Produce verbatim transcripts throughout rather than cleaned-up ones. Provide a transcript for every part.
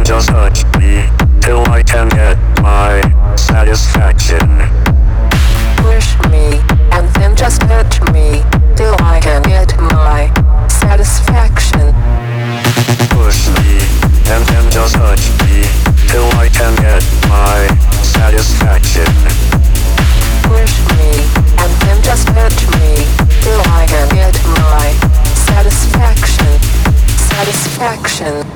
then just touch me till I can get my satisfaction. Push me, and then just touch me till I can get my satisfaction. Push me, and then just touch me till I can get my satisfaction. Push me, and then just touch me till I can get my satisfaction. Satisfaction.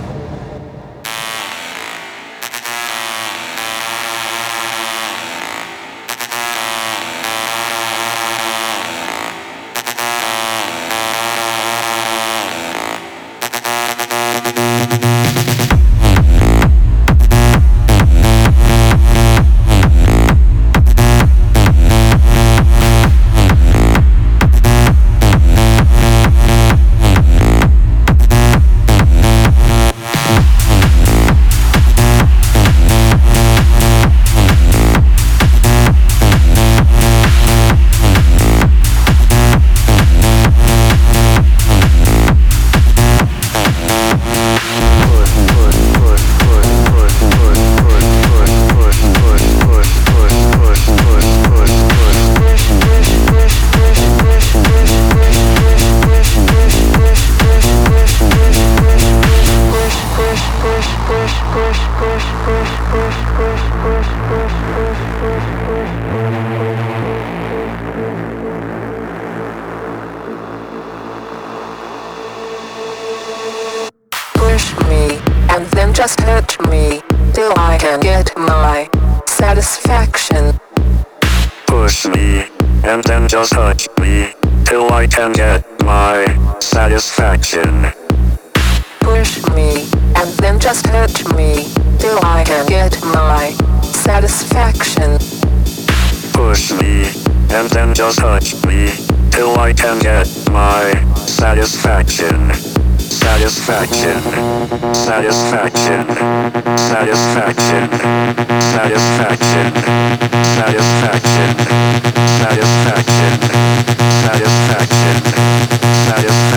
Push me, and then just touch me till I can get my satisfaction. Push me, and then just touch me till I can get my satisfaction. Push me, and then just touch me till I can get my satisfaction. Push me, and then just touch me till I can get my satisfaction. Satisfaction, satisfaction, satisfaction, satisfaction, satisfaction, satisfaction, satisfaction, satisfaction.